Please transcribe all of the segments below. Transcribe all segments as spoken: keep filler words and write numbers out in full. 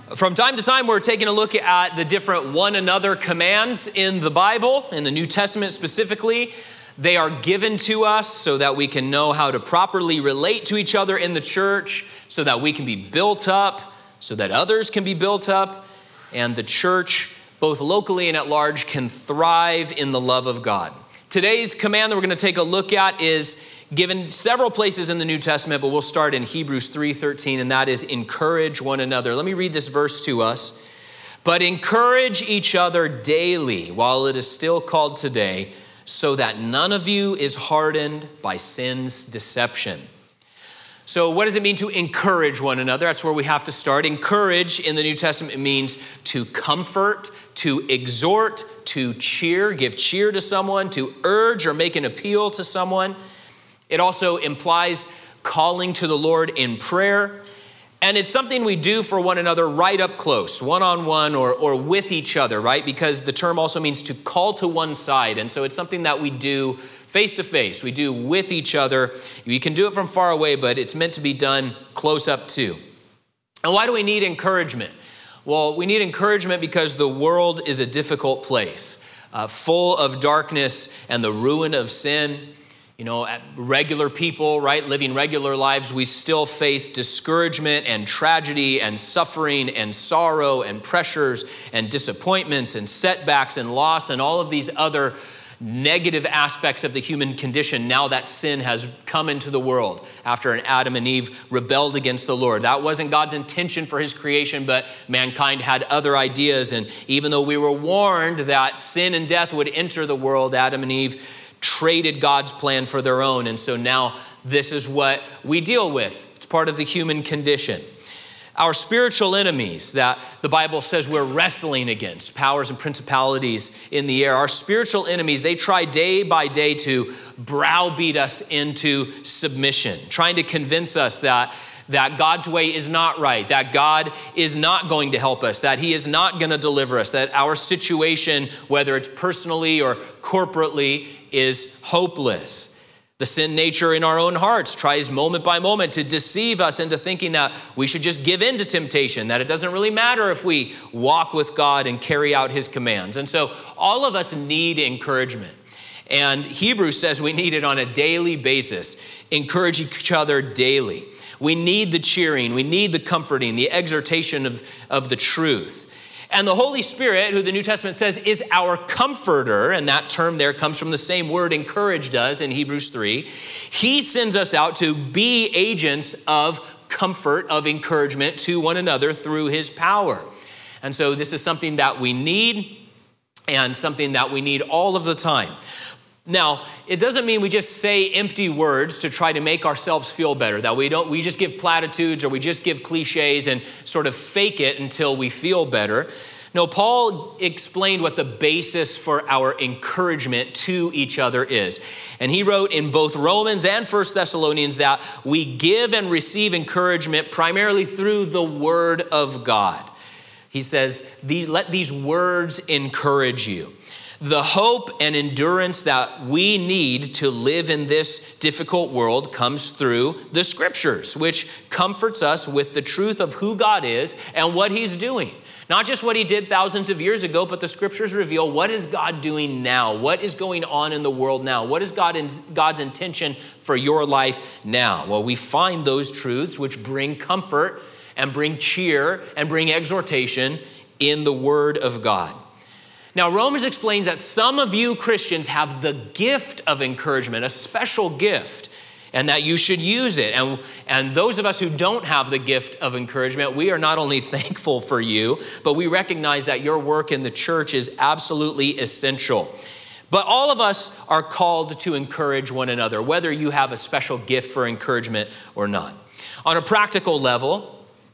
From time to time, we're taking a look at the different one another commands in the Bible, in the New Testament specifically. They are given to us so that we can know how to properly relate to each other in the church, so that we can be built up, so that others can be built up, and the church, both locally and at large, can thrive in the love of God. Today's command that we're going to take a look at is given several places in the New Testament, but we'll start in Hebrews three thirteen, and that is encourage one another. Let me read this verse to us. But encourage each other daily while it is still called today, so that none of you is hardened by sin's deception. So what does it mean to encourage one another? That's where we have to start. Encourage in the New Testament means to comfort, to exhort, to cheer, give cheer to someone, to urge or make an appeal to someone. It also implies calling to the Lord in prayer. And it's something we do for one another right up close, one-on-one or, or with each other, right? Because the term also means to call to one side. And so it's something that we do face-to-face. We do with each other. You can do it from far away, but it's meant to be done close up too. And why do we need encouragement? Well, we need encouragement because the world is a difficult place, uh, full of darkness and the ruin of sin. You know, regular people, right, living regular lives, we still face discouragement and tragedy and suffering and sorrow and pressures and disappointments and setbacks and loss and all of these other negative aspects of the human condition now that sin has come into the world after an Adam and Eve rebelled against the Lord. That wasn't God's intention for his creation, but mankind had other ideas. And even though we were warned that sin and death would enter the world, Adam and Eve traded God's plan for their own. And so now this is what we deal with. It's part of the human condition. Our spiritual enemies that the Bible says we're wrestling against, powers and principalities in the air, our spiritual enemies, they try day by day to browbeat us into submission, trying to convince us that that God's way is not right, that God is not going to help us, that he is not going to deliver us, that our situation, whether it's personally or corporately, is hopeless. The sin nature in our own hearts tries moment by moment to deceive us into thinking that we should just give in to temptation, that it doesn't really matter if we walk with God and carry out his commands. And so all of us need encouragement. And Hebrews says we need it on a daily basis. Encourage each other daily. We need the cheering, we need the comforting, the exhortation of, of the truth. And the Holy Spirit, who the New Testament says is our comforter, and that term there comes from the same word encourage does in Hebrews three, he sends us out to be agents of comfort, of encouragement to one another through his power. And so this is something that we need and something that we need all of the time. Now, it doesn't mean we just say empty words to try to make ourselves feel better, that we don't, we just give platitudes or we just give cliches and sort of fake it until we feel better. No, Paul explained what the basis for our encouragement to each other is. And he wrote in both Romans and First Thessalonians that we give and receive encouragement primarily through the word of God. He says, let these words encourage you. The hope and endurance that we need to live in this difficult world comes through the scriptures, which comforts us with the truth of who God is and what he's doing. Not just what he did thousands of years ago, but the scriptures reveal what is God doing now? What is going on in the world now? What is God in, God's intention for your life now? Well, we find those truths which bring comfort and bring cheer and bring exhortation in the word of God. Now, Romans explains that some of you Christians have the gift of encouragement, a special gift, and that you should use it. And, and those of us who don't have the gift of encouragement, we are not only thankful for you, but we recognize that your work in the church is absolutely essential. But all of us are called to encourage one another, whether you have a special gift for encouragement or not. On a practical level,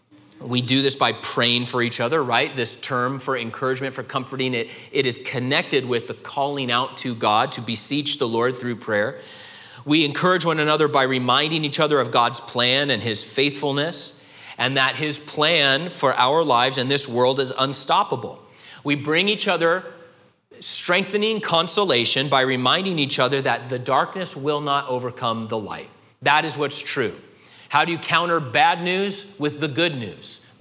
we do this by praying for each other, right? This term for encouragement, for comforting, it, it is connected with the calling out to God to beseech the Lord through prayer. We encourage one another by reminding each other of God's plan and his faithfulness, and that his plan for our lives in this world is unstoppable. We bring each other strengthening consolation by reminding each other that the darkness will not overcome the light. That is what's true. How do you counter bad news? With the good news.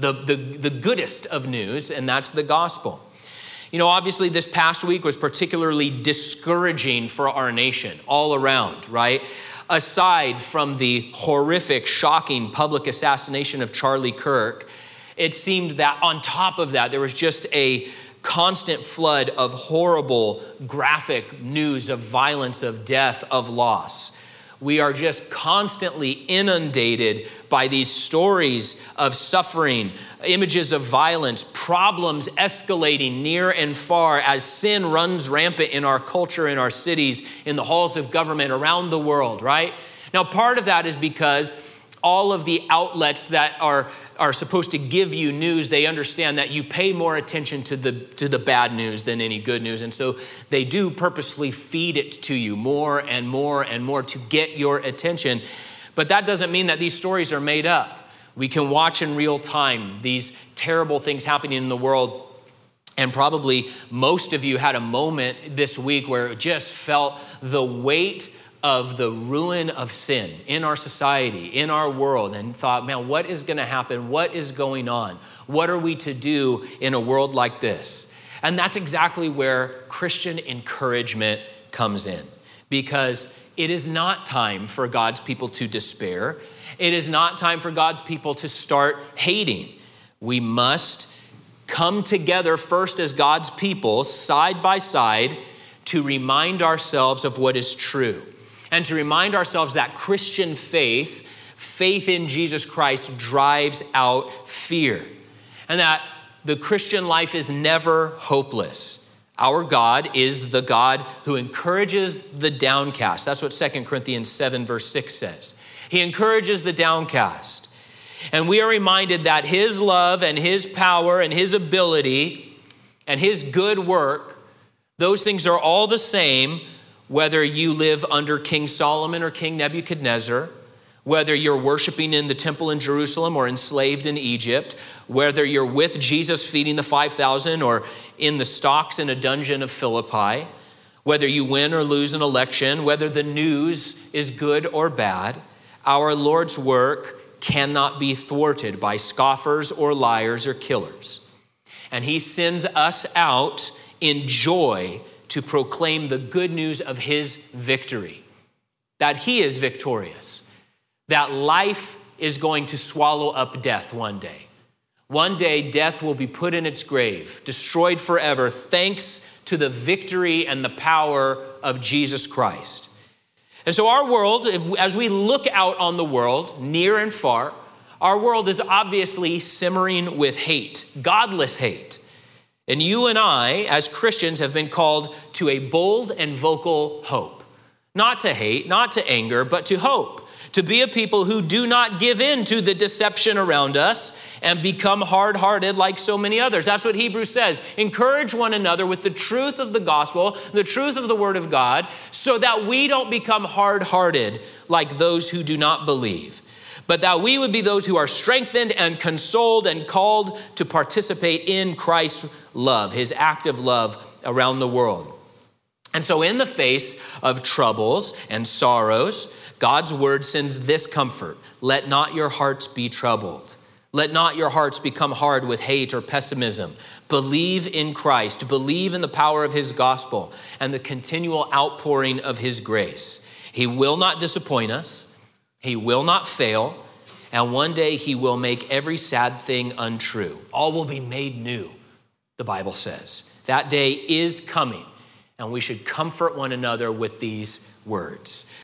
the, the, the goodest of news, and that's the gospel. You know, obviously this past week was particularly discouraging for our nation all around, right? Aside from the horrific, shocking public assassination of Charlie Kirk, it seemed that on top of that, there was just a constant flood of horrible, graphic news of violence, of death, of loss. We are just constantly inundated by these stories of suffering, images of violence, problems escalating near and far as sin runs rampant in our culture, in our cities, in the halls of government around the world, right? Now, part of that is because all of the outlets that are, are supposed to give you news, they understand that you pay more attention to the, to the bad news than any good news. And so they do purposely feed it to you more and more and more to get your attention. But that doesn't mean that these stories are made up. We can watch in real time these terrible things happening in the world. And probably most of you had a moment this week where it just felt the weight of the ruin of sin in our society, in our world, and thought, man, what is going to happen? What is going on? What are we to do in a world like this? And that's exactly where Christian encouragement comes in, because it is not time for God's people to despair. It is not time for God's people to start hating. We must come together first as God's people, side by side, to remind ourselves of what is true. And to remind ourselves that Christian faith, faith in Jesus Christ, drives out fear. And that the Christian life is never hopeless. Our God is the God who encourages the downcast. That's what Second Corinthians seven verse six says. He encourages the downcast. And we are reminded that his love and his power and his ability and his good work, those things are all the same whether you live under King Solomon or King Nebuchadnezzar, whether you're worshiping in the temple in Jerusalem or enslaved in Egypt, whether you're with Jesus feeding the five thousand or in the stocks in a dungeon of Philippi, whether you win or lose an election, whether the news is good or bad, our Lord's work cannot be thwarted by scoffers or liars or killers. And he sends us out in joy to proclaim the good news of his victory, that he is victorious, that life is going to swallow up death one day. One day, death will be put in its grave, destroyed forever, thanks to the victory and the power of Jesus Christ. And so our world, if, as we look out on the world, near and far, our world is obviously simmering with hate, godless hate. And you and I, as Christians, have been called to a bold and vocal hope. Not to hate, not to anger, but to hope. To be a people who do not give in to the deception around us and become hard-hearted like so many others. That's what Hebrews says. Encourage one another with the truth of the gospel, the truth of the word of God, so that we don't become hard-hearted like those who do not believe, but that we would be those who are strengthened and consoled and called to participate in Christ's love, his active love around the world. And so in the face of troubles and sorrows, God's word sends this comfort: let not your hearts be troubled. Let not your hearts become hard with hate or pessimism. Believe in Christ, believe in the power of his gospel and the continual outpouring of his grace. He will not disappoint us. He will not fail, and one day he will make every sad thing untrue. All will be made new, the Bible says. That day is coming, and we should comfort one another with these words.